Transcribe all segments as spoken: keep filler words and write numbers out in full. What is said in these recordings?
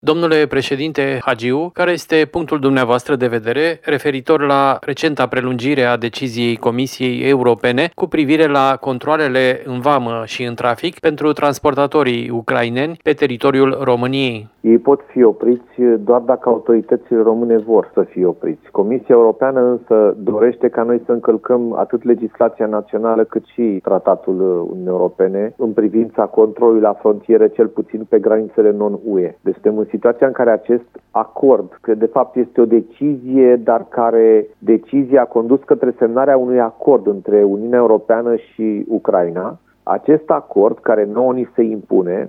Domnule președinte Hagiu, care este punctul dumneavoastră de vedere referitor la recenta prelungire a deciziei Comisiei Europene cu privire la controalele în vamă și în trafic pentru transportatorii ucraineni pe teritoriul României? Ei pot fi opriți doar dacă autoritățile române vor să fie opriți. Comisia Europeană însă dorește ca noi să încălcăm atât legislația națională cât și tratatul Uniunii Europene în privința controlului la frontieră, cel puțin pe granițele non-U E. Deci suntem în situația în care acest acord, că de fapt este o decizie, dar care decizia a condus către semnarea unui acord între Uniunea Europeană și Ucraina, acest acord care nouă ni se impune,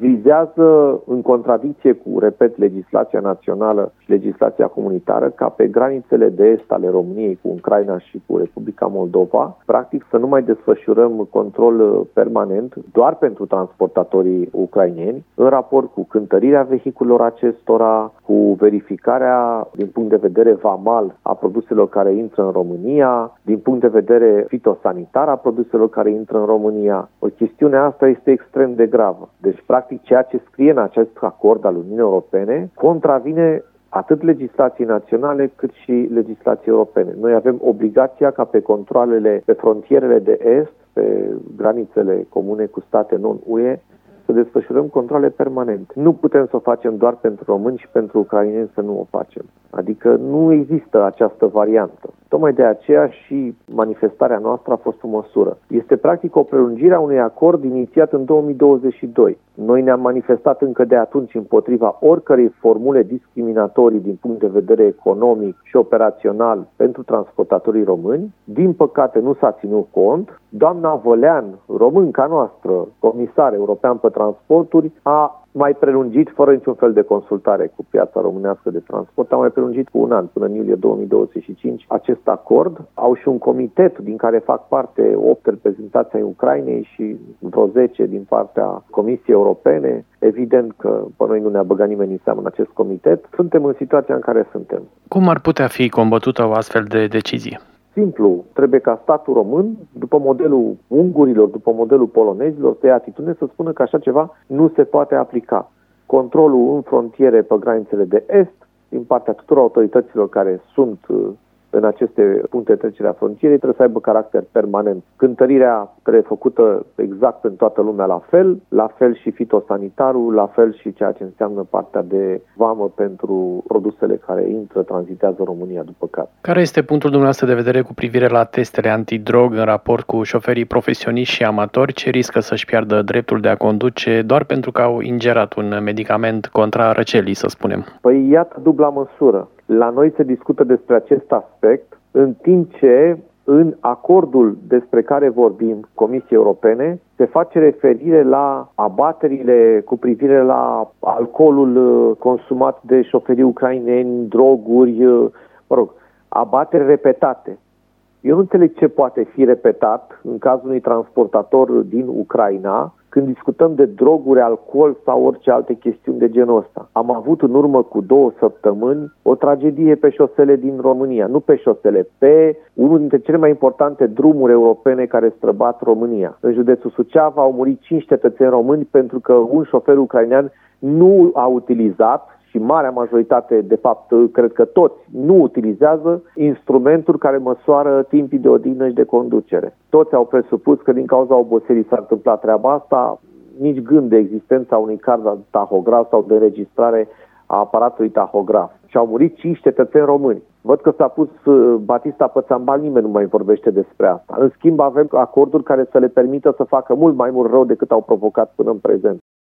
vizează în contradicție cu, repet, legislația națională și legislația comunitară, ca pe granițele de est ale României cu Ucraina și cu Republica Moldova, practic să nu mai desfășurăm control permanent doar pentru transportatorii ucraineni, în raport cu cântărirea vehiculelor acestora, cu verificarea din punct de vedere vamal a produselor care intră în România, din punct de vedere fitosanitar a produselor care intră în România. O chestiune asta este extrem de gravă. Deci, practic, ceea ce scrie în acest acord al Uniunii Europene contravine atât legislației naționale cât și legislației europene. Noi avem obligația ca pe controalele pe frontierele de est, pe granițele comune cu state non-U E, să desfășurăm controle permanente. Nu putem să o facem doar pentru români și pentru ucraineni să nu o facem. Adică nu există această variantă. Tocmai de aceea și manifestarea noastră a fost o măsură. Este practic o prelungire a unui acord inițiat în două mii douăzeci și doi. Noi ne-am manifestat încă de atunci împotriva oricărei formule discriminatorii din punct de vedere economic și operațional pentru transportatorii români. Din păcate nu s-a ținut cont. Doamna Vălean, românca noastră, comisar european pe transporturi, a mai prelungit, fără niciun fel de consultare cu piața românească de transport, a mai prelungit cu un an, până în iulie două mii douăzeci și cinci, acest acord. Au și un comitet din care fac parte opt reprezentanți ai Ucrainei și vreo zece din partea Comisiei Europene. Evident că pe noi nu ne-a băgat nimeni în seamă în acest comitet. Suntem în situația în care suntem. Cum ar putea fi combătută o astfel de decizie? Simplu, trebuie ca statul român, după modelul ungurilor, după modelul polonezilor, să ia atitudine să spună că așa ceva nu se poate aplica. Controlul în frontiere pe granițele de est, din partea tuturor autorităților care sunt în aceste puncte de trecere a frontierei, trebuie să aibă caracter permanent. Cântărirea trebuie făcută exact în toată lumea la fel, la fel și fitosanitarul, la fel și ceea ce înseamnă partea de vamă pentru produsele care intră, tranzitează România după cap. Care este punctul dumneavoastră de vedere cu privire la testele antidrog în raport cu șoferii profesioniști și amatori ce riscă să-și piardă dreptul de a conduce doar pentru că au ingerat un medicament contra răcelii, să spunem? Păi iată dubla măsură. La noi se discută despre acest aspect, în timp ce în acordul despre care vorbim, Comisiei Europene, se face referire la abaterile cu privire la alcoolul consumat de șoferii ucraineni, droguri, mă rog, abateri repetate. Eu nu înțeleg ce poate fi repetat în cazul unui transportator din Ucraina când discutăm de droguri, alcool sau orice alte chestiuni de genul ăsta. Am avut în urmă cu două săptămâni o tragedie pe șosele din România. Nu pe șosele, pe unul dintre cele mai importante drumuri europene care străbat România. În județul Suceava au murit cinci cetățeni români pentru că un șofer ucrainean nu a utilizat, și marea majoritate, de fapt, cred că toți, nu utilizează instrumentul care măsoară timpii de odihnă și de conducere. Toți au presupus că din cauza oboselii s-a întâmplat treaba asta, nici gând de existența unui card tahograf sau de înregistrare a aparatului tahograf. Și au murit cinci cetățeni români. Văd că s-a pus Batista pe țambal, nimeni nu mai vorbește despre asta. În schimb, avem acorduri care să le permită să facă mult mai mult rău decât au provocat până în prezent.